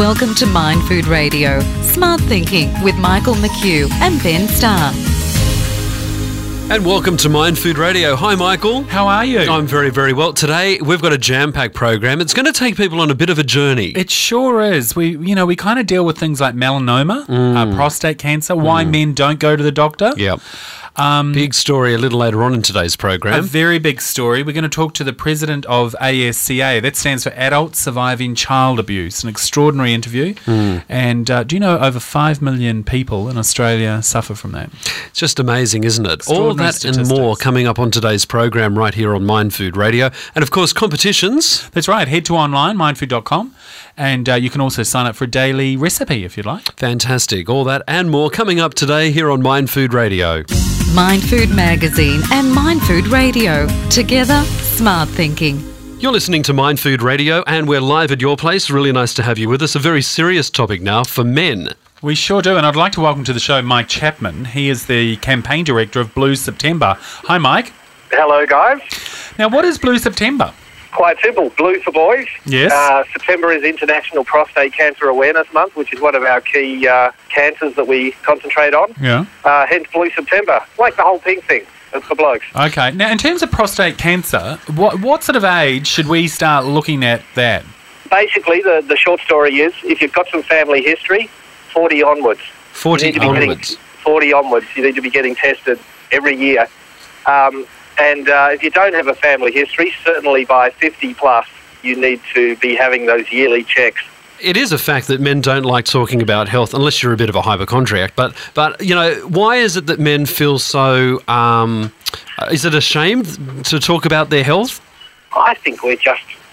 Welcome to Mind Food Radio, Smart Thinking with Michael McHugh and Ben Starr. And welcome to Mind Food Radio. Hi, Michael. How are you? I'm very, very well. Today, we've got a jam-packed program. It's going to take people on a bit of a journey. It sure is. We kind of deal with things like melanoma, prostate cancer, why men don't go to the doctor. Yep. Big story a little later on in today's program. A very big story. We're going to talk to the president of ASCA. That stands for Adults Surviving Child Abuse. An extraordinary interview. And do you know over 5 million people in Australia suffer from that? It's just amazing, isn't it? All that and more coming up on today's program right here on Mind Food Radio. And, of course, competitions. That's right. Head to online, mindfood.com. And you can also sign up for a daily recipe if you'd like. Fantastic. All that and more coming up today here on Mind Food Radio. Mind Food Magazine and Mind Food Radio. Together, smart thinking. You're listening to Mind Food Radio and we're live at your place. Really nice to have you with us. A very serious topic now for men. We sure do, and I'd like to welcome to the show Mike Chapman. He is the campaign director of Blue September. Hi, Mike. Hello, guys. Now, what is Blue September? Quite simple. Blue for boys. Yes. September is International Prostate Cancer Awareness Month, which is one of our key cancers that we concentrate on. Yeah. Hence Blue September. Like the whole pink thing. It's for blokes. Okay. Now, in terms of prostate cancer, what sort of age should we start looking at that? Basically, the short story is, if you've got some family history, 40 onwards. 40 onwards. 40 onwards. You need to be getting tested every year. And if you don't have a family history, certainly by 50 plus, you need to be having those yearly checks. It is a fact that men don't like talking about health unless you're a bit of a hypochondriac. But you know, why is it that men feel so... is it a shame to talk about their health? I think we're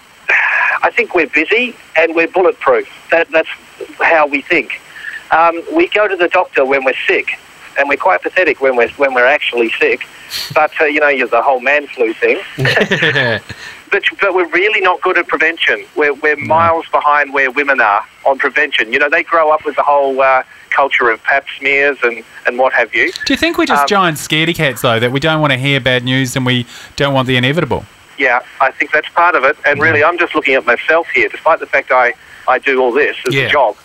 busy and we're bulletproof. That's how we think. We go to the doctor when we're sick, and we're quite pathetic when we're actually sick. But, the whole man flu thing. But we're really not good at prevention. We're miles behind where women are on prevention. You know, they grow up with the whole culture of pap smears and what have you. Do you think we're just giant scaredy cats, though, that we don't want to hear bad news and we don't want the inevitable? Yeah, I think that's part of it. And really, I'm just looking at myself here. Despite the fact I do all this as a job,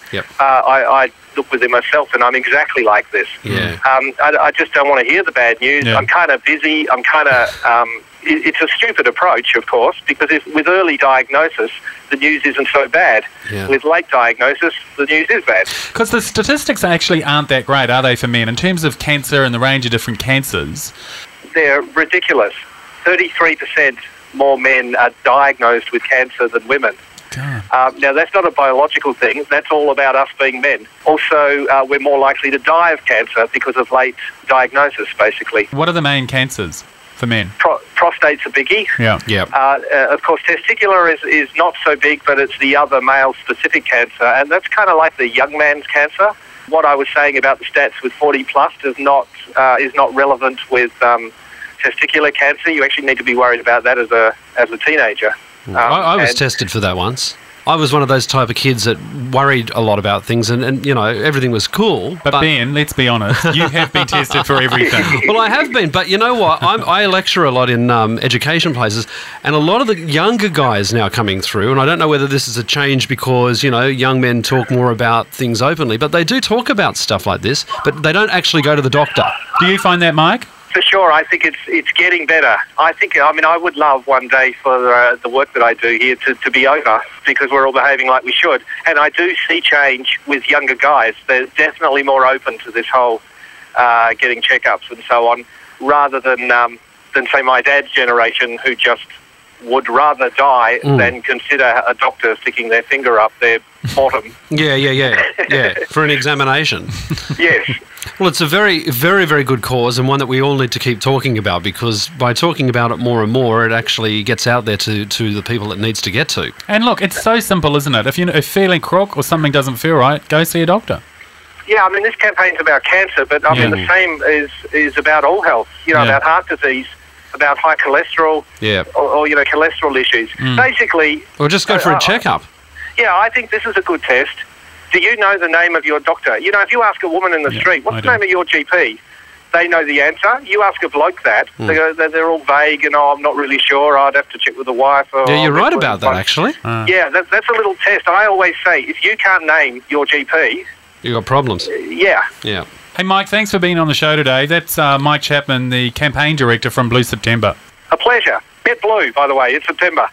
I look within myself and I'm exactly like this. Yeah. I just don't want to hear the bad news. Yeah. I'm kind of busy. I'm kind of... it's a stupid approach, of course, because with early diagnosis, the news isn't so bad. Yeah. With late diagnosis, the news is bad. Because the statistics actually aren't that great, are they, for men? In terms of cancer and the range of different cancers... They're ridiculous. 33% more men are diagnosed with cancer than women. Now, that's not a biological thing. That's all about us being men. Also, we're more likely to die of cancer because of late diagnosis, basically. What are the main cancers for men? Prostate's a biggie. Yeah. Of course, testicular is not so big, but it's the other male-specific cancer, and that's kind of like the young man's cancer. What I was saying about the stats with 40 plus is not relevant with testicular cancer. You actually need to be worried about that as a teenager. I was tested for that once. I was one of those type of kids that worried a lot about things and everything was cool. But Ben, let's be honest, you have been tested for everything. Well, I have been, but you know what? I lecture a lot in education places, and a lot of the younger guys now coming through, and I don't know whether this is a change because, young men talk more about things openly, but they do talk about stuff like this, but they don't actually go to the doctor. Do you find that, Mike? For sure, I think it's getting better. I would love one day for the work that I do here to be over because we're all behaving like we should. And I do see change with younger guys. They're definitely more open to this whole getting checkups and so on, rather than say my dad's generation who just would rather die than consider a doctor sticking their finger up their bottom. Yeah, for an examination. Yes. Well, it's a very, very, very good cause and one that we all need to keep talking about because by talking about it more and more, it actually gets out there to the people it needs to get to. And look, it's so simple, isn't it? If you're feeling crook or something doesn't feel right, go see a doctor. Yeah, this campaign's about cancer, but the same is about all health, about heart disease, about high cholesterol, or cholesterol issues. Basically... Or just go for a checkup. Yeah, I think this is a good test. Do you know the name of your doctor? If you ask a woman in the street, what's the name of your GP? they know the answer. You ask a bloke that, they're all vague and, I'm not really sure, I'd have to check with the wife. Or, Yeah, you're right about that, actually. Yeah, that's a little test. I always say, if you can't name your GP, You got problems. yeah. Yeah. Hey, Mike, thanks for being on the show today. That's Mike Chapman, the campaign director from Blue September. A pleasure. Bet blue, by the way, it's September.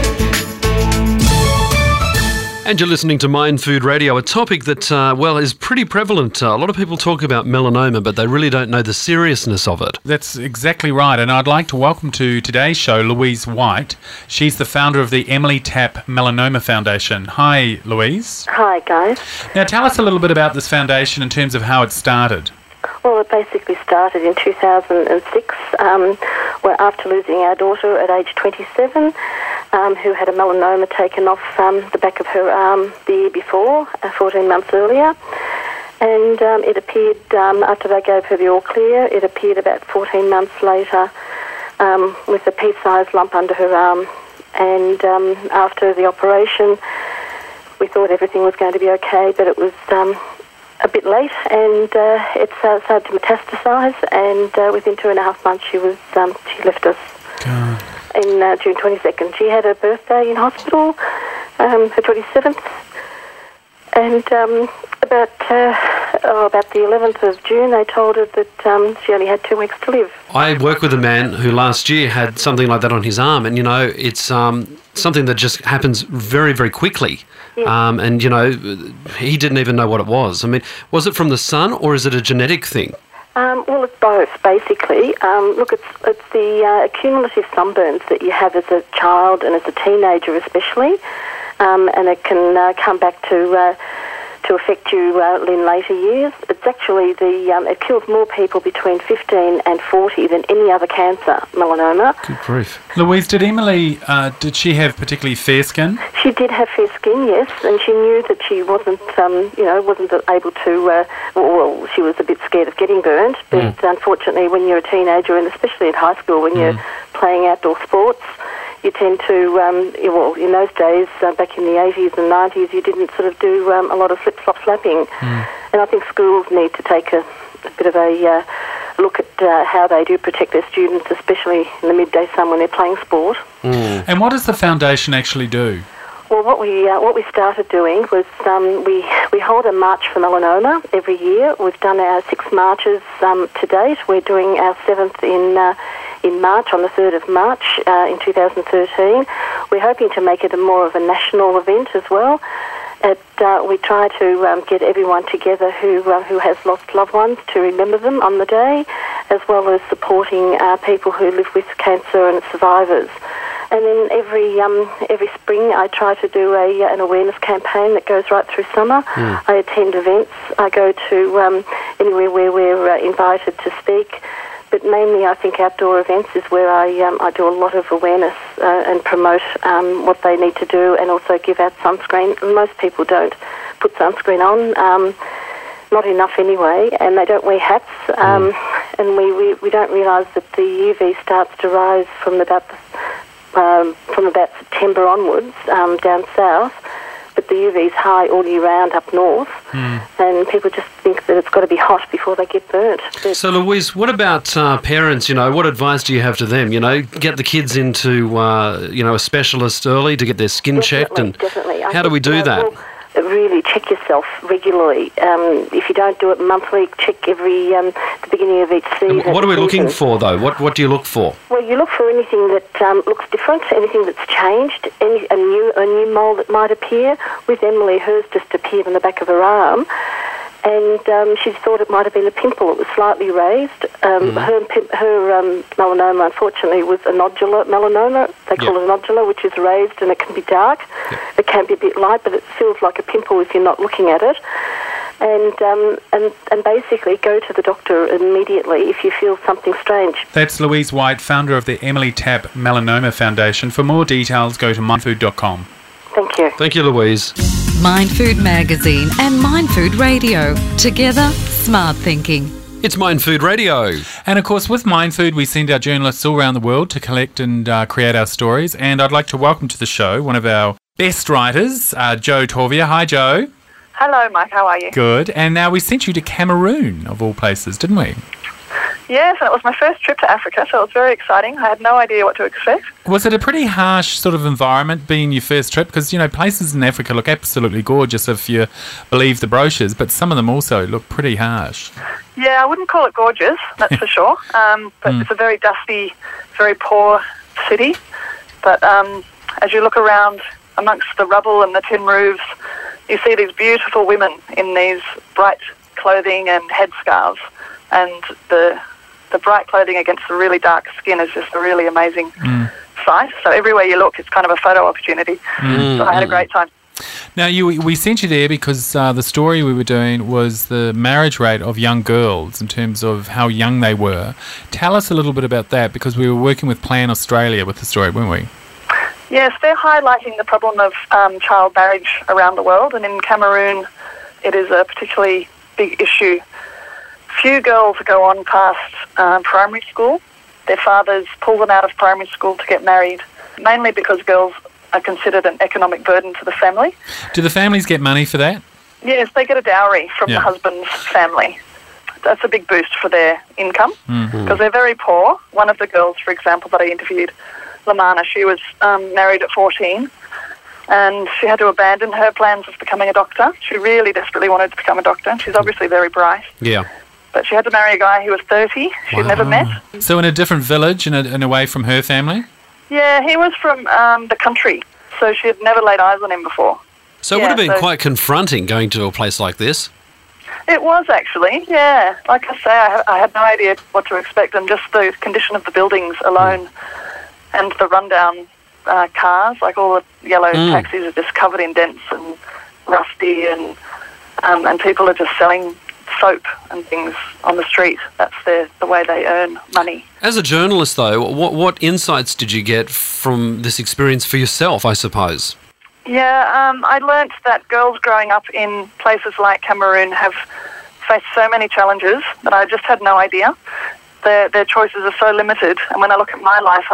And you're listening to Mind Food Radio, a topic that, is pretty prevalent. A lot of people talk about melanoma, but they really don't know the seriousness of it. That's exactly right, and I'd like to welcome to today's show Louise White. She's the founder of the Emily Tapp Melanoma Foundation. Hi, Louise. Hi, guys. Now, tell us a little bit about this foundation in terms of how it started. Well, it basically started in 2006, where after losing our daughter at age 27, who had a melanoma taken off the back of her arm the year before, 14 months earlier. And it appeared, after they gave her the all clear, it appeared about 14 months later with a pea-sized lump under her arm. And after the operation, we thought everything was going to be okay, but it was a bit late, and it started to metastasise, and within 2.5 months she left us. God. In June 22nd. She had her birthday in hospital, her 27th, and about the 11th of June they told her that she only had 2 weeks to live. I work with a man who last year had something like that on his arm, and, it's something that just happens very, very quickly. Yeah. And, he didn't even know what it was. I mean, was it from the sun or is it a genetic thing? Well, it's both, basically. Look, it's the cumulative sunburns that you have as a child and as a teenager especially, and it can come back to affect you in later years. It's actually it kills more people between 15 and 40 than any other cancer, melanoma. Good grief. Louise, did Emily, did she have particularly fair skin? She did have fair skin, yes, and she knew that she wasn't able to, well, she was a bit scared of getting burnt, but unfortunately when you're a teenager, and especially in high school, when you're playing outdoor sports, you tend to, in those days, back in the 80s and 90s, you didn't sort of do a lot of slip-slop slapping. And I think schools need to take a bit of a look at how they do protect their students, especially in the midday sun when they're playing sport. And what does the foundation actually do? Well, what we started doing was we hold a March for Melanoma every year. We've done our 6 marches to date. We're doing our 7th in March, on the 3rd of March in 2013. We're hoping to make it more of a national event as well. We try to get everyone together who has lost loved ones to remember them on the day, as well as supporting people who live with cancer and survivors. And then every spring I try to do an awareness campaign that goes right through summer. I attend events. I go to anywhere where we're invited to speak. But mainly I think outdoor events is where I do a lot of awareness and promote what they need to do, and also give out sunscreen. Most people don't put sunscreen on, not enough anyway, and they don't wear hats. And we don't realise that the UV starts to rise from about September onwards down south. But the UV's high all year round up north, and people just think that it's got to be hot before they get burnt. So, Louise, what about parents? What advice do you have to them? Get the kids into, a specialist early to get their skin checked, and definitely. How do we do that? Well, really check yourself regularly. If you don't do it monthly, check every the beginning of each season. And what are we looking for, though? What do you look for? Well, you look for anything that looks different, anything that's changed, a new mole that might appear. With Emily, hers just appeared on the back of her arm, and she thought it might have been a pimple. It was slightly raised. Her melanoma, unfortunately, was a nodular melanoma. They call it a nodular, which is raised, and it can be dark. It can be a bit light, but it feels like a pimple if you're not looking at it. And basically go to the doctor immediately if you feel something strange. That's Louise White, founder of the Emily Tapp Melanoma Foundation. For more details, go to mindfood.com. Thank you. Thank you, Louise. Mind Food Magazine and Mind Food Radio. Together, smart thinking. It's Mind Food Radio. And of course, with Mind Food, we send our journalists all around the world to collect and create our stories. And I'd like to welcome to the show one of our best writers, Jo Torvia. Hi, Jo. Hello, Mike. How are you? Good. And now we sent you to Cameroon, of all places, didn't we? Yes, and it was my first trip to Africa, so it was very exciting. I had no idea what to expect. Was it a pretty harsh sort of environment being your first trip? Because, places in Africa look absolutely gorgeous if you believe the brochures, but some of them also look pretty harsh. Yeah, I wouldn't call it gorgeous, that's for sure. But it's a very dusty, very poor city. But as you look around amongst the rubble and the tin roofs, you see these beautiful women in these bright clothing and headscarves. And the bright clothing against the really dark skin is just a really amazing sight. So everywhere you look, it's kind of a photo opportunity. So I had a great time. Now, we sent you there because the story we were doing was the marriage rate of young girls in terms of how young they were. Tell us a little bit about that, because we were working with Plan Australia with the story, weren't we? Yes, they're highlighting the problem of child marriage around the world, and in Cameroon it is a particularly big issue. Few girls go on past primary school. Their fathers pull them out of primary school to get married, mainly because girls are considered an economic burden to the family. Do the families get money for that? Yes, they get a dowry from the husband's family. That's a big boost for their income because they're very poor. One of the girls, for example, that I interviewed, Lamana, she was married at 14 and she had to abandon her plans of becoming a doctor. She really desperately wanted to become a doctor, and she's obviously very bright. Yeah. But she had to marry a guy who was 30, she'd never met. So in a different village and away from her family? Yeah, he was from the country, so she had never laid eyes on him before. So it would have been quite confronting going to a place like this. It was actually, yeah. Like I say, I had no idea what to expect, and just the condition of the buildings alone and the rundown cars, like all the yellow taxis are just covered in dents and rusty, and people are just selling soap and things on the street. That's the way they earn money. As a journalist, though, what insights did you get from this experience for yourself, I suppose? Yeah, I learnt that girls growing up in places like Cameroon have faced so many challenges that I just had no idea. Their choices are so limited, and when I look at my life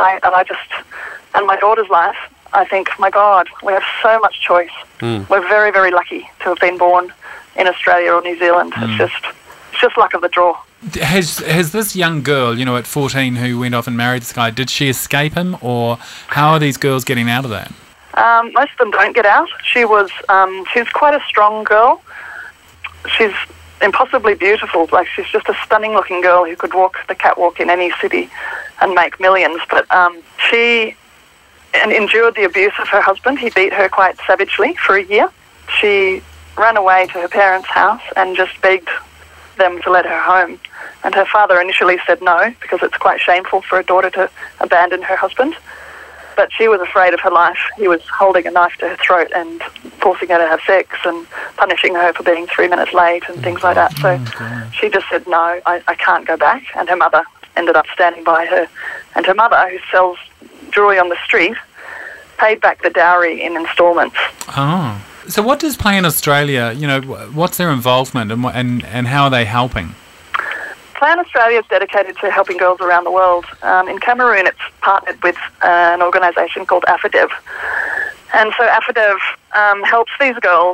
and my daughter's life, I think, my God, we have so much choice. We're very, very lucky to have been born in Australia or New Zealand. It's just luck of the draw. Has this young girl, at 14, who went off and married this guy, did she escape him, or how are these girls getting out of that? Most of them don't get out. She's quite a strong girl. She's impossibly beautiful. Like, she's just a stunning-looking girl who could walk the catwalk in any city and make millions. But she endured the abuse of her husband. He beat her quite savagely for a year. She ran away to her parents' house and just begged them to let her home. And her father initially said no, because it's quite shameful for a daughter to abandon her husband. But she was afraid of her life. He was holding a knife to her throat and forcing her to have sex and punishing her for being 3 minutes late and things like that. So she just said, no, I can't go back. And her mother ended up standing by her. And her mother, who sells jewellery on the street, paid back the dowry in instalments. Oh. So what does Plan Australia, what's their involvement and how are they helping? Plan Australia is dedicated to helping girls around the world. In Cameroon, it's partnered with an organisation called AFIDEV. And so AFIDEV helps these girls,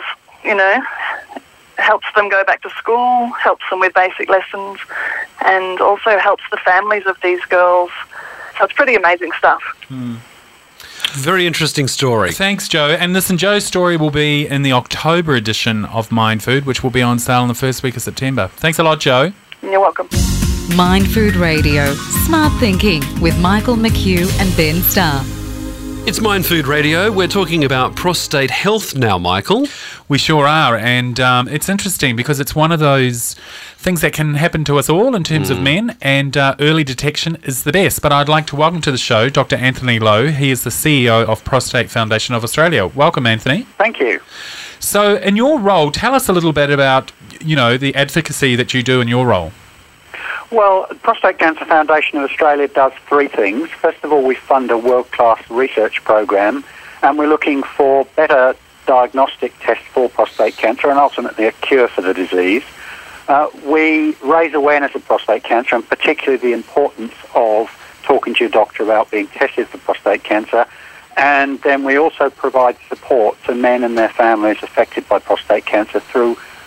helps them go back to school, helps them with basic lessons, and also helps the families of these girls. So it's pretty amazing stuff. Very interesting story. Thanks, Joe. And listen, Joe's story will be in the October edition of Mind Food, which will be on sale in the first week of September. Thanks a lot, Joe. You're welcome. Mind Food Radio, Smart Thinking with Michael McHugh and Ben Starr. It's Mind Food Radio. We're talking about prostate health now, Michael. We sure are, and it's interesting because it's one of those things that can happen to us all in terms of men, and early detection is the best. But I'd like to welcome to the show Dr. Anthony Lowe. He is the CEO of Prostate Foundation of Australia. Welcome, Anthony. Thank you. So in your role, tell us a little bit about, the advocacy that you do in your role. Well, Prostate Cancer Foundation of Australia does three things. First of all, we fund a world-class research program, and we're looking for better diagnostic tests for prostate cancer and ultimately a cure for the disease. We raise awareness of prostate cancer, and particularly the importance of talking to your doctor about being tested for prostate cancer. And then we also provide support to men and their families affected by prostate cancer through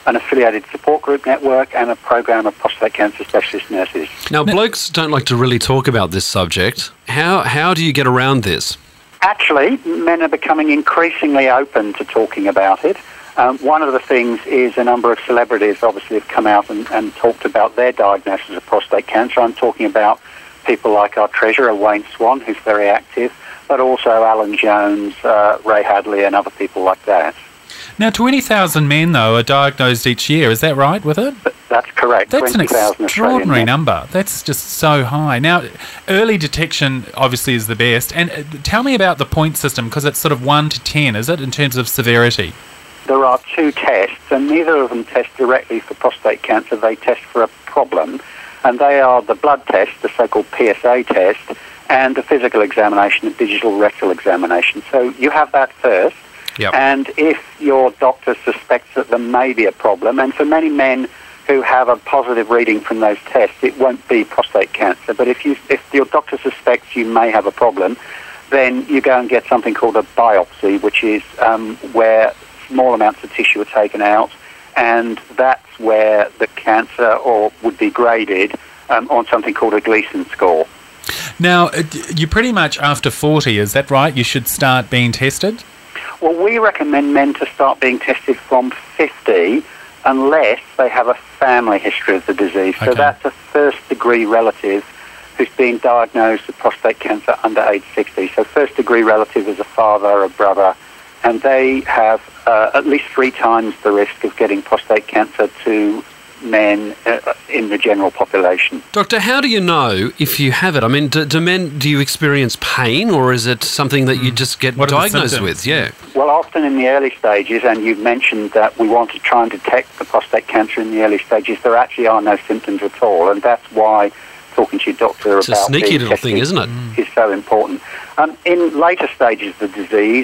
an affiliated support group network, and a program of prostate cancer specialist nurses. Now, blokes don't like to really talk about this subject. How do you get around this? Actually, men are becoming increasingly open to talking about it. One of the things is a number of celebrities obviously have come out and talked about their diagnosis of prostate cancer. I'm talking about people like our treasurer, Wayne Swan, who's very active, but also Alan Jones, Ray Hadley, and other people like that. Now, 20,000 men, though, are diagnosed each year. Is that right with it? That's correct. That's an 20,000 extraordinary number. That's just so high. Now, early detection obviously is the best. And tell me about the point system, because it's sort of 1 to 10, is it, in terms of severity? There are 2 tests, and neither of them test directly for prostate cancer. They test for a problem, and they are the blood test, the so-called PSA test, and the physical examination, the digital rectal examination. So you have that first. Yep. And if your doctor suspects that there may be a problem, and for many men who have a positive reading from those tests, it won't be prostate cancer. But if your doctor suspects you may have a problem, then you go and get something called a biopsy, which is where small amounts of tissue are taken out, and that's where the cancer would be graded on something called a Gleason score. Now, you're pretty much after 40, is that right? You should start being tested? Well, we recommend men to start being tested from 50 unless they have a family history of the disease. Okay. So that's a first-degree relative who's been diagnosed with prostate cancer under age 60. So first-degree relative is a father, a brother, and they have at least 3 times the risk of getting prostate cancer to men in the general population. Doctor, how do you know if you have it? I mean, do you experience pain, or is it something that you just get diagnosed with? Yeah. Well, often in the early stages, and you've mentioned that we want to try and detect the prostate cancer in the early stages, there actually are no symptoms at all, and that's why talking to your doctor it's about a sneaky little testing thing, isn't it? Is so important. In later stages of the disease,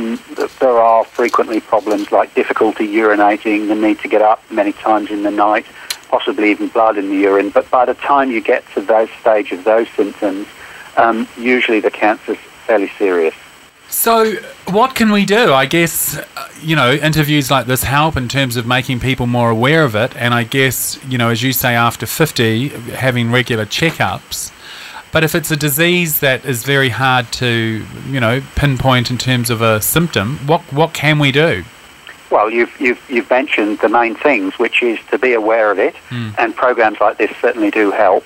there are frequently problems like difficulty urinating, the need to get up many times in the night, possibly even blood in the urine. But by the time you get to those stage of those symptoms, usually the cancer's fairly serious. So what can we do? I guess, interviews like this help in terms of making people more aware of it. And I guess, as you say, after 50, having regular checkups. But if it's a disease that is very hard to, pinpoint in terms of a symptom, what can we do? Well, you've mentioned the main things, which is to be aware of it, and programs like this certainly do help.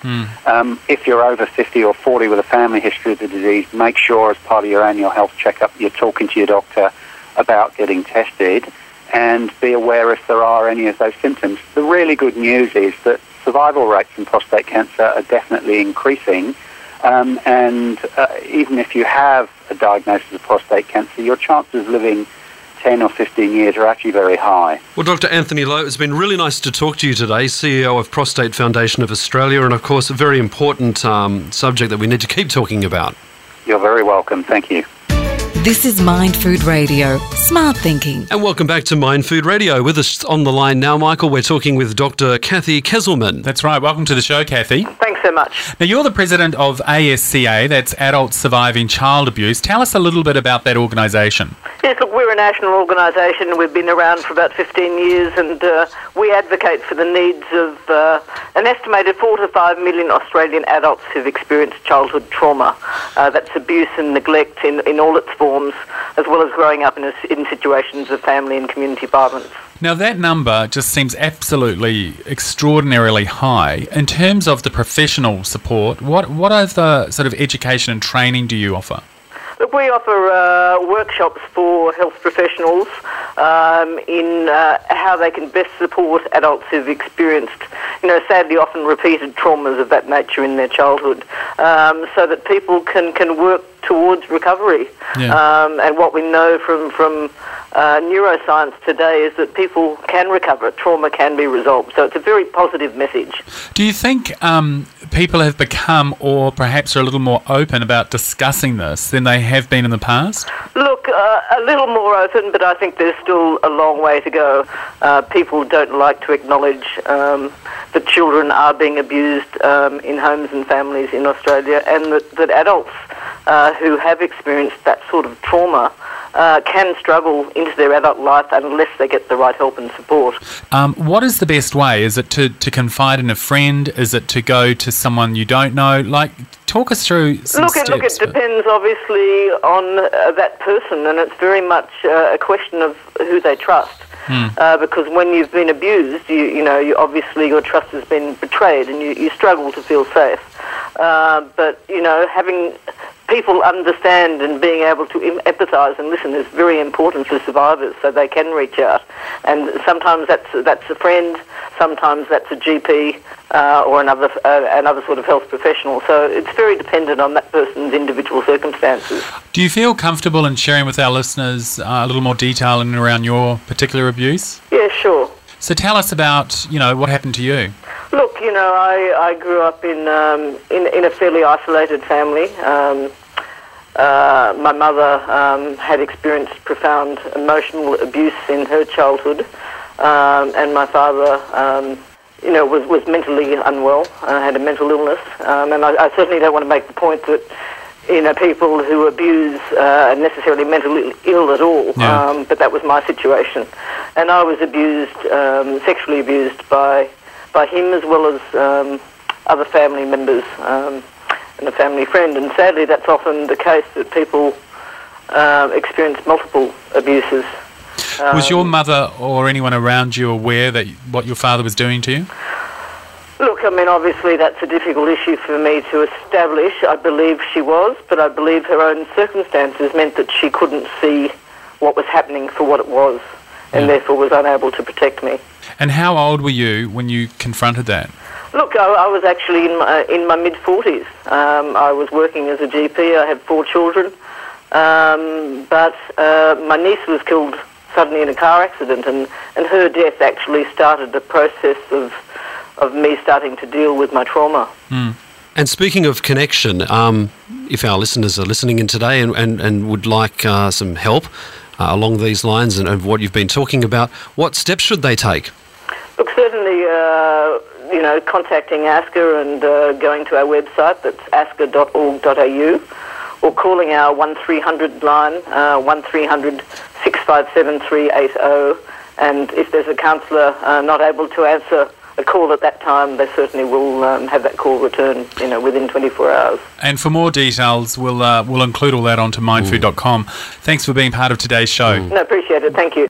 If you're over 50 or 40 with a family history of the disease, make sure as part of your annual health checkup you're talking to your doctor about getting tested, and be aware if there are any of those symptoms. The really good news is that survival rates in prostate cancer are definitely increasing, and even if you have a diagnosis of prostate cancer, your chances of living 10 or 15 years are actually very high. Well, Dr. Anthony Lowe, it's been really nice to talk to you today, CEO of Prostate Foundation of Australia, and of course a very important subject that we need to keep talking about. You're very welcome. Thank you. This is Mind Food Radio, Smart Thinking. And welcome back to Mind Food Radio. With us on the line now, Michael, we're talking with Dr. Kathy Kesselman. That's right. Welcome to the show, Kathy. Thanks so much. Now, you're the president of ASCA, that's Adults Surviving Child Abuse. Tell us a little bit about that organisation. Yes, look, we're a national organisation. We've been around for about 15 years, and we advocate for the needs of an estimated 4 to 5 million Australian adults who've experienced childhood trauma. That's abuse and neglect in all its forms, as well as growing up in situations of family and community violence. Now, that number just seems absolutely extraordinarily high. In terms of the professional support, what other sort of education and training do you offer? Look, we offer workshops for health professionals in how they can best support adults who've experienced, sadly often repeated traumas of that nature in their childhood, so that people can work towards recovery. Yeah. And what we know from neuroscience today is that people can recover. Trauma can be resolved. So it's a very positive message. Do you think people have become, or perhaps are a little more open about discussing this than they have been in the past? Look, a little more open, but I think there's still a long way to go. People don't like to acknowledge that children are being abused in homes and families in Australia, and that adults who have experienced that sort of trauma can struggle into their adult life unless they get the right help and support. What is the best way? Is it to confide in a friend? Is it to go to someone you don't know? Like, talk us through some steps. Look, it depends obviously on that person, and it's very much a question of who they trust. Because when you've been abused, you obviously your trust has been betrayed, and you struggle to feel safe. But having people understand and being able to empathise and listen is very important for survivors, so they can reach out. And sometimes that's a friend, sometimes that's a GP or another sort of health professional. So it's very dependent on that person's individual circumstances. Do you feel comfortable in sharing with our listeners a little more detail in and around your particular abuse? Yeah, sure. So tell us about, what happened to you. Look, I grew up in a fairly isolated family. My mother had experienced profound emotional abuse in her childhood, and my father, was mentally unwell, had a mental illness, and I certainly don't want to make the point that people who abuse are necessarily mentally ill at all, but that was my situation. And I was abused, sexually abused by him as well as other family members and a family friend. And sadly, that's often the case, that people experience multiple abuses. Was your mother or anyone around you aware that what your father was doing to you? Look, obviously that's a difficult issue for me to establish. I believe she was, but I believe her own circumstances meant that she couldn't see what was happening for what it was, and therefore was unable to protect me. And how old were you when you confronted that? Look, I was actually in my mid-40s. I was working as a GP. I had 4 children. But my niece was killed suddenly in a car accident, and her death actually started the process of me starting to deal with my trauma. And speaking of connection, if our listeners are listening in today and would like some help along these lines and what you've been talking about, what steps should they take? Look, certainly, contacting ASCA and going to our website, that's asca.org.au, or calling our 1300 line, 1300 657 380, and if there's a counsellor not able to answer a call at that time, they certainly will have that call returned, within 24 hours. And for more details, we'll include all that onto mindfood.com. Thanks for being part of today's show. No, appreciate it. Thank you.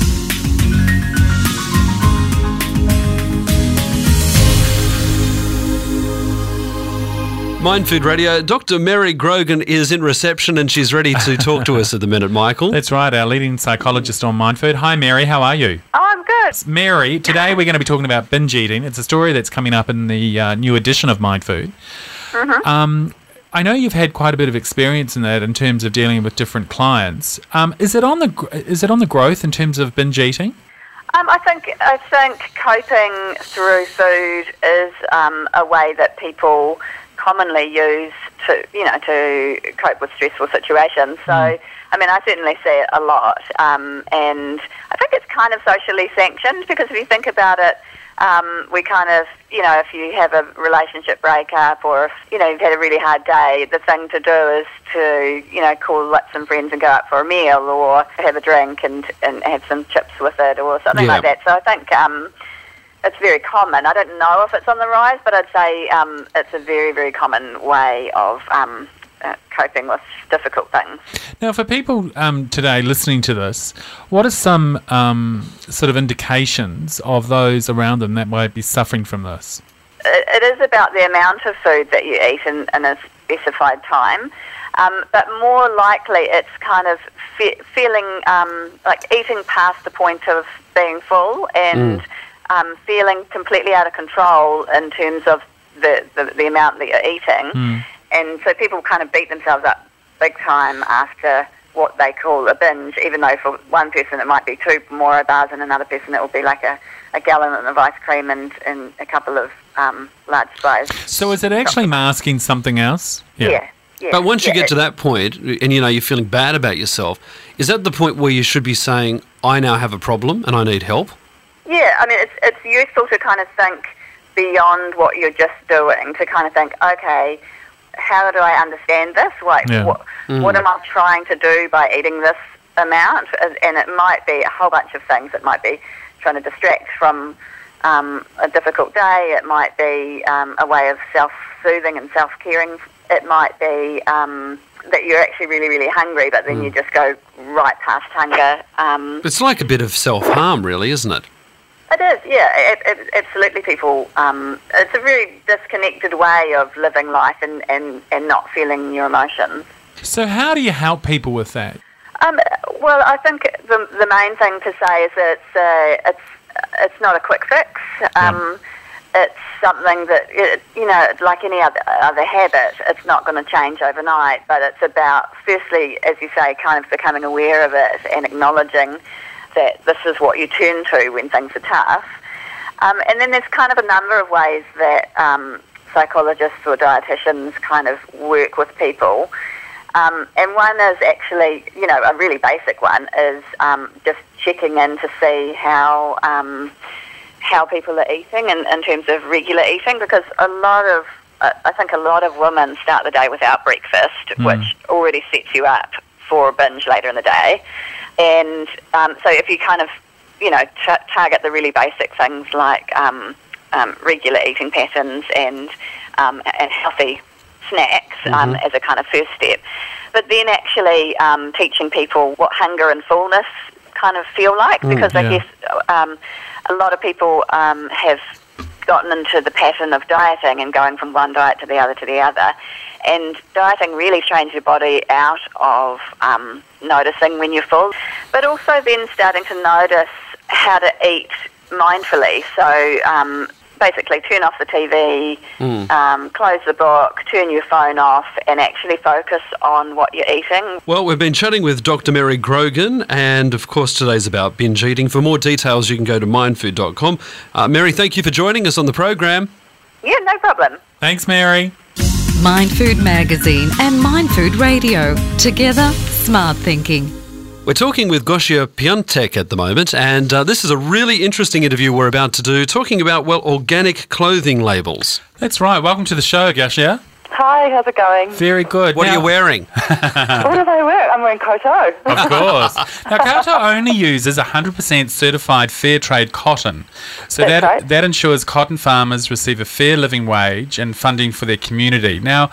Mindfood Radio. Dr. Mary Grogan is in reception and she's ready to talk to us at the minute, Michael. That's right, our leading psychologist on Mindfood. Hi, Mary. How are you? Oh, I'm good. Mary, today we're going to be talking about binge eating. It's a story that's coming up in the new edition of Mindfood. Mm-hmm. I know you've had quite a bit of experience in that in terms of dealing with different clients. Is it on the growth in terms of binge eating? I think coping through food is a way that people commonly use to cope with stressful situations. So, I certainly see it a lot, and I think it's kind of socially sanctioned, because if you think about it, we kind of, if you have a relationship breakup, or if, you've had a really hard day, the thing to do is to, call up some friends and go out for a meal, or have a drink and have some chips with it, or something like that. So I think it's very common. I don't know if it's on the rise, but I'd say it's a very, very common way of coping with difficult things. Now, for people today listening to this, what are some sort of indications of those around them that might be suffering from this? It is about the amount of food that you eat in a specified time, but more likely it's kind of feeling like eating past the point of being full and feeling completely out of control in terms of the amount that you're eating. And so people kind of beat themselves up big time after what they call a binge, even though for one person it might be 2 Moro bars, and another person it will be like a gallon of ice cream and a couple of large fries. So is it actually masking something else? Yeah. But once you get to that point and, you're feeling bad about yourself, is that the point where you should be saying, I now have a problem and I need help? Yeah, it's useful to kind of think beyond what you're just doing, to kind of think, okay, how do I understand this? What am I trying to do by eating this amount, and it might be a whole bunch of things. It might be trying to distract from a difficult day. It might be a way of self-soothing and self-caring. It might be that you're actually really, really hungry, but then you just go right past hunger. It's like a bit of self-harm, really, isn't it? It is, yeah. Absolutely, people. It's a very disconnected way of living life and not feeling your emotions. So how do you help people with that? Well, I think the main thing to say is that it's not a quick fix. It's something that, like any other habit, it's not going to change overnight, but it's about, firstly, as you say, kind of becoming aware of it and acknowledging that this is what you turn to when things are tough. And then there's kind of a number of ways that psychologists or dietitians kind of work with people. And one is actually, a really basic one is just checking in to see how people are eating in terms of regular eating, because I think a lot of women start the day without breakfast, which already sets you up for a binge later in the day. And so if you kind of, target the really basic things like regular eating patterns and healthy snacks as a kind of first step. But then actually teaching people what hunger and fullness kind of feel like, because I guess a lot of people have gotten into the pattern of dieting and going from one diet to the other. And dieting really trains your body out of noticing when you're full, but also then starting to notice how to eat mindfully. So basically turn off the TV, close the book, turn your phone off, and actually focus on what you're eating. Well, we've been chatting with Dr. Mary Grogan, and of course today's about binge eating. For more details, you can go to mindfood.com. Mary, thank you for joining us on the program. Yeah, no problem. Thanks, Mary. Mind Food Magazine and Mind Food Radio. Together, smart thinking. We're talking with Gosia Piątek at the moment, and this is a really interesting interview we're about to do, talking about, organic clothing labels. That's right. Welcome to the show, Gosia. Hi, how's it going? Very good. What are you wearing? What do they wear? I'm wearing Koto. Of course. Now, Koto only uses 100% certified fair trade cotton. So that ensures cotton farmers receive a fair living wage and funding for their community. Now,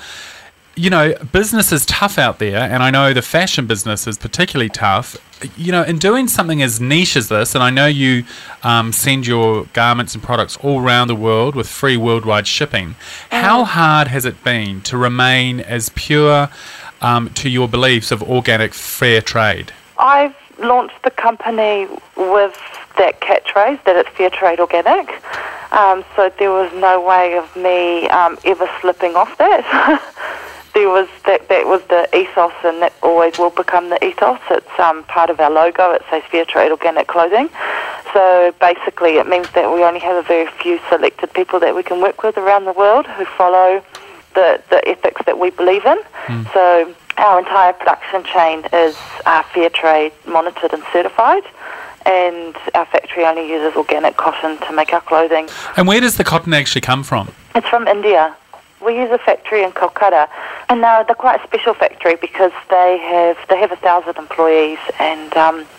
business is tough out there, and I know the fashion business is particularly tough. In doing something as niche as this, and I know you send your garments and products all around the world with free worldwide shipping, how hard has it been to remain as pure to your beliefs of organic fair trade? I've launched the company with that catchphrase that it's fair trade organic, so there was no way of me ever slipping off that. There was that was the ethos, and that always will become the ethos. It's part of our logo. It says fair trade organic clothing. So basically it means that we only have a very few selected people that we can work with around the world who follow the ethics that we believe in. So our entire production chain is fair trade monitored and certified, and our factory only uses organic cotton to make our clothing. And where does the cotton actually come from? It's from India. We use a factory in Kolkata, and they're quite a special factory because they have 1,000 employees, and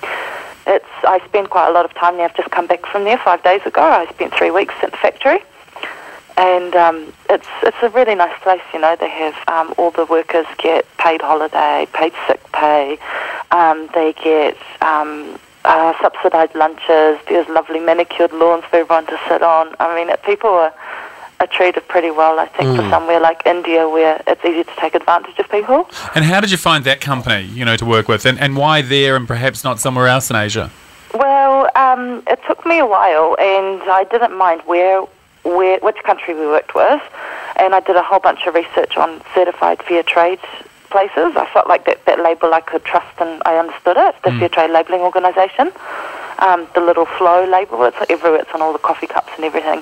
I spend quite a lot of time there. I've just come back from there 5 days ago. I spent 3 weeks at the factory, and it's a really nice place. They have all the workers get paid holiday, paid sick pay. They get subsidised lunches. There's lovely manicured lawns for everyone to sit on. I mean, people are treated pretty well, I think, for somewhere like India where it's easy to take advantage of people. And how did you find that company, to work with, and why there and perhaps not somewhere else in Asia? Well, it took me a while, and I didn't mind which country we worked with, and I did a whole bunch of research on certified fair trade places. I felt like that label I could trust, and I understood it, the Fair Trade Labelling Organisation. The little flow label, it's everywhere, it's on all the coffee cups and everything.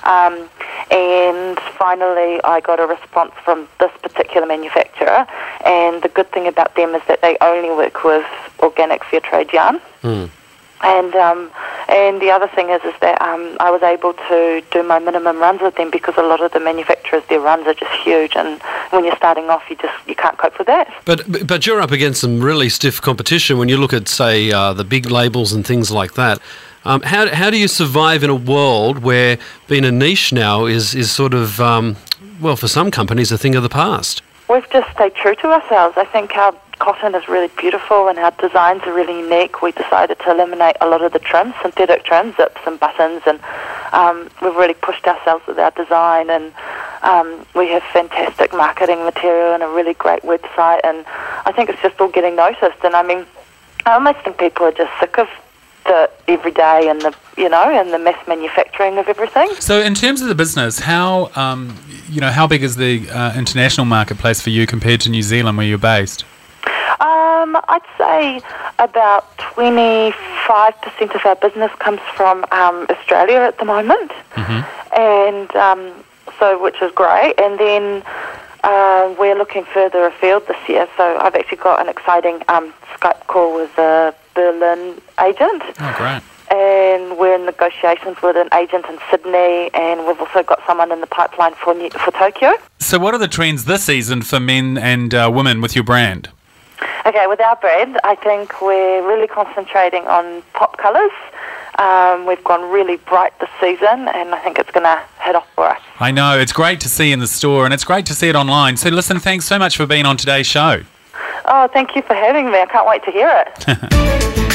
And finally I got a response from this particular manufacturer, and the good thing about them is that they only work with organic fair trade yarn. And the other thing is that I was able to do my minimum runs with them because a lot of the manufacturers, their runs are just huge, and when you're starting off, you can't cope with that. But you're up against some really stiff competition when you look at, say, the big labels and things like that. How do you survive in a world where being a niche now is sort of, well, for some companies, a thing of the past? We've just stayed true to ourselves. I think our cotton is really beautiful and our designs are really unique. We decided to eliminate a lot of the trims, synthetic trims, zips and buttons, and we've really pushed ourselves with our design, and we have fantastic marketing material and a really great website, and I think it's just all getting noticed. And I mean, I almost think people are just sick of the everyday and the and the mass manufacturing of everything. So in terms of the business, how how big is the international marketplace for you compared to New Zealand where you're based? I'd say about 25% of our business comes from Australia at the moment, and so which is great. And then we're looking further afield this year. So I've actually got an exciting Skype call with a Berlin agent. Oh, great. And we're in negotiations with an agent in Sydney, and we've also got someone in the pipeline for Tokyo. So what are the trends this season for men and women with your brand? Okay, with our brand, I think we're really concentrating on pop colours. We've gone really bright this season, and I think it's going to head off for us. I know, it's great to see in the store, and it's great to see it online. So listen, thanks so much for being on today's show. Oh, thank you for having me. I can't wait to hear it.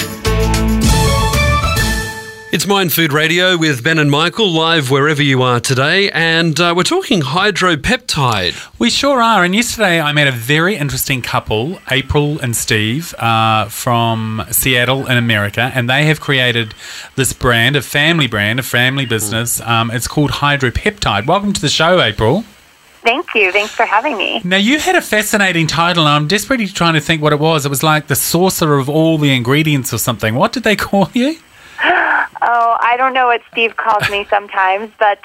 It's Mind Food Radio with Ben and Michael, live wherever you are today, and we're talking hydropeptide. We sure are, and yesterday I met a very interesting couple, April and Steve, from Seattle in America, and they have created this brand, a family business. It's called Hydropeptide. Welcome to the show, April. Thank you. Thanks for having me. Now, you had a fascinating title, and I'm desperately trying to think what it was. It was like the sorcerer of all the ingredients or something. What did they call you? Oh, I don't know what Steve calls me sometimes, but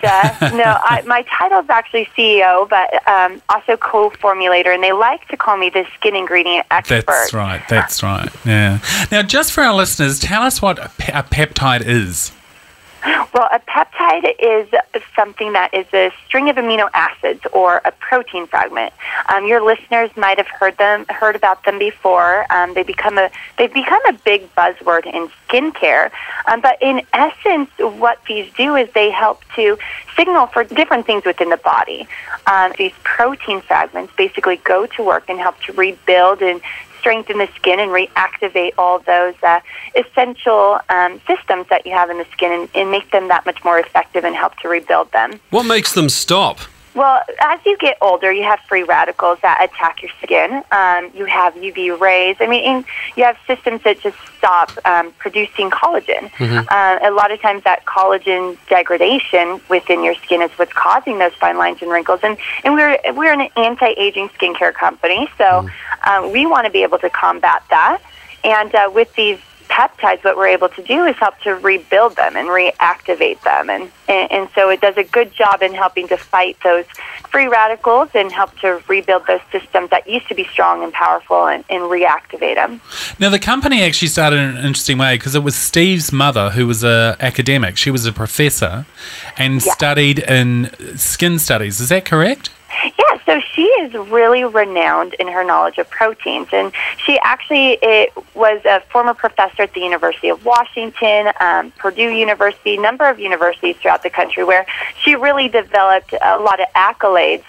my title is actually CEO, but also co-formulator, and they like to call me the skin ingredient expert. That's right, yeah. Now, just for our listeners, tell us what a peptide is. Well, a peptide is something that is a string of amino acids or a protein fragment. Your listeners might have heard about them before. They've become a big buzzword in skincare. But in essence, what these do is they help to signal for different things within the body. These protein fragments basically go to work and help to rebuild and strengthen the skin and reactivate all those essential systems that you have in the skin and make them that much more effective and help to rebuild them. What makes them stop? Well, as you get older, you have free radicals that attack your skin. You have UV rays. I mean, you have systems that just stop producing collagen. A lot of times that collagen degradation within your skin is what's causing those fine lines and wrinkles. And we're an anti-aging skincare company, so we want to be able to combat that. And with these peptides, what we're able to do is help to rebuild them and reactivate them. And so it does a good job in helping to fight those free radicals and help to rebuild those systems that used to be strong and powerful and reactivate them. Now, the company actually started in an interesting way because it was Steve's mother who was an academic. She was a professor and studied in skin studies. Is that correct? Yeah, so she is really renowned in her knowledge of proteins, and she actually was a former professor at the University of Washington, Purdue University, a number of universities throughout the country where she really developed a lot of accolades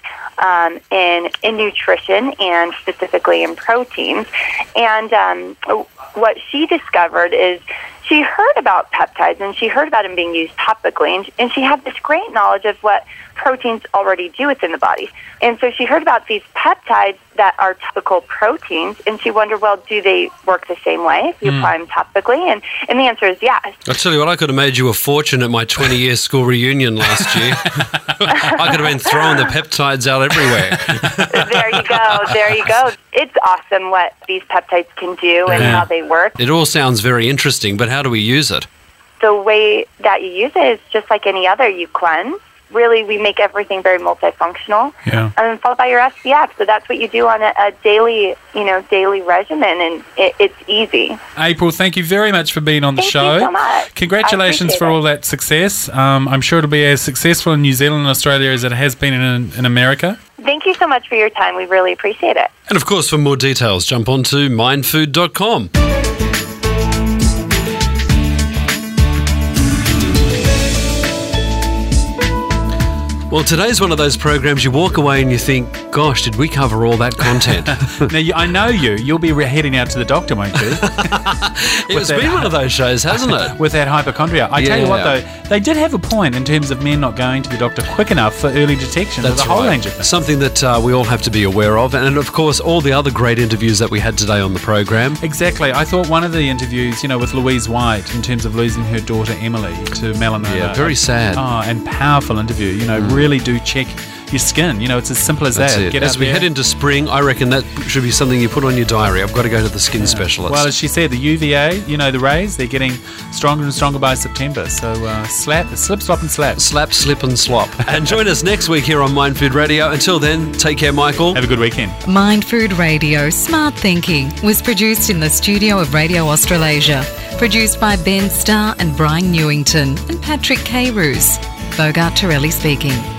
in nutrition and specifically in proteins. And what she discovered is she heard about peptides and she heard about them being used topically, and she had this great knowledge of what proteins already do within the body. And so she heard about these peptides that are topical proteins, and she wondered, well, do they work the same way if you apply them topically? And the answer is yes. I'll tell you what, I could have made you a fortune at my 20-year school reunion last year. I could have been throwing the peptides out everywhere. There you go. It's awesome what these peptides can do and how they work. It all sounds very interesting, but how do we use it? The way that you use it is just like any other. You cleanse, really, we make everything very multifunctional. Yeah. And followed by your SPF. So that's what you do on a daily, daily regimen, and it's easy. April, thank you very much for being on the Thank show. you so much. Congratulations I for appreciate all that success. I'm sure it'll be as successful in New Zealand and Australia as it has been in America. Thank you so much for your time. We really appreciate it. And of course, for more details, jump on to mindfood.com. Well, today's one of those programs you walk away and you think, gosh, did we cover all that content? Now, I know you'll be heading out to the doctor, won't you? It's been one of those shows, hasn't it? With that hypochondria. I tell you what, though, they did have a point in terms of men not going to the doctor quick enough for early detection. That's There's a whole right. range of things. Something that we all have to be aware of. And, of course, all the other great interviews that we had today on the program. Exactly. I thought one of the interviews, with Louise White in terms of losing her daughter Emily to melanoma. Yeah, very sad. Oh, and powerful interview. Really do check your skin. It's as simple as That's that. it. Get As out we there. head into spring, I reckon that should be something you put on your diary. I've got to go to the skin specialist. Well, as she said, the UVA, the rays, they're getting stronger and stronger by September. So slip, slop and slap. Slap, slip and slop. And join us next week here on Mind Food Radio. Until then, take care, Michael. Have a good weekend. Mind Food Radio Smart Thinking was produced in the studio of Radio Australasia. Produced by Ben Starr and Brian Newington and Patrick K. Roos. Bogart Torelli speaking.